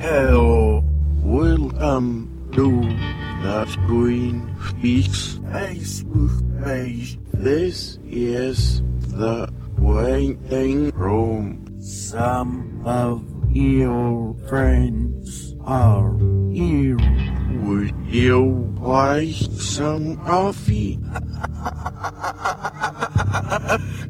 Hello. Welcome to the Green Speaks Facebook page. This is the waiting room. Some of your friends are here. Would you like some coffee?